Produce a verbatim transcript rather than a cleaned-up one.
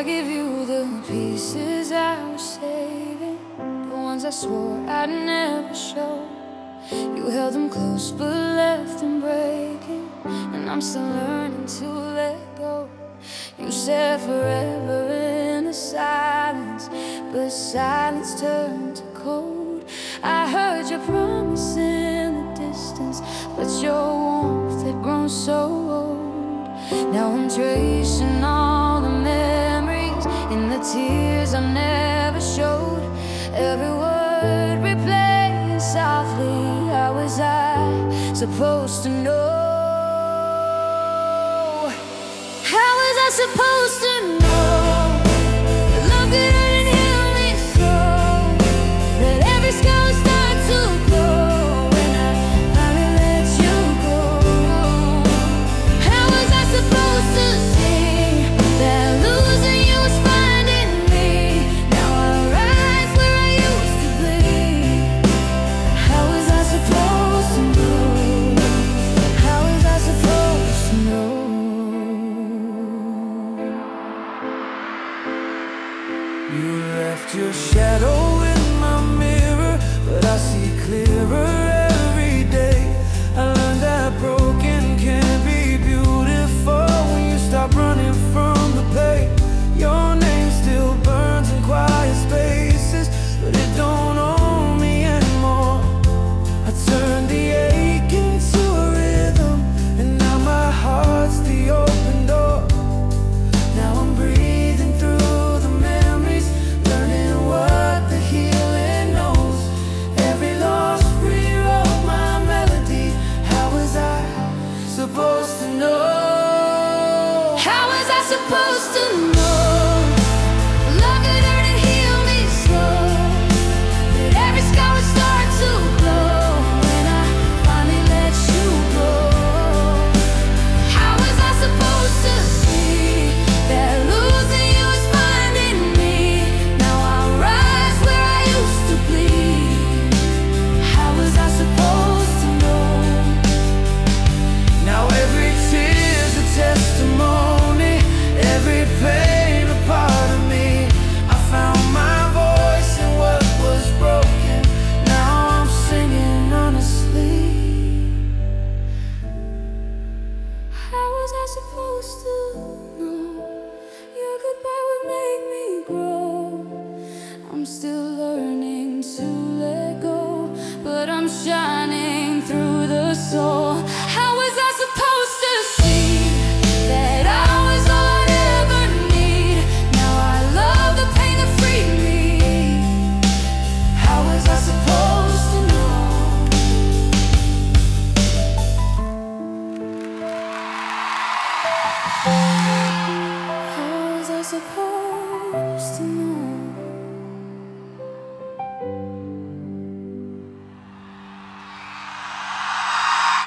I give you the pieces I was saving, the ones I swore I'd never show. You held them close but left them breaking, and I'm still learning to let go. You said forever in the silence, but silence turned to cold. I heard your promise in the distance, but your warmth had grown so old. Now I'm tracing all the memories in the tears I never showed. Every word replaying softly. How was I supposed to know? How was I supposed to know that love could hurt and heal me so, that every scar would start to glow when I finally let you go? How was I supposed to see that losing you was finding me? Now I rise where I used to bleed. How was I supposed to know? How was I supposed to know? You left your shadow in my mirror, but I see clearer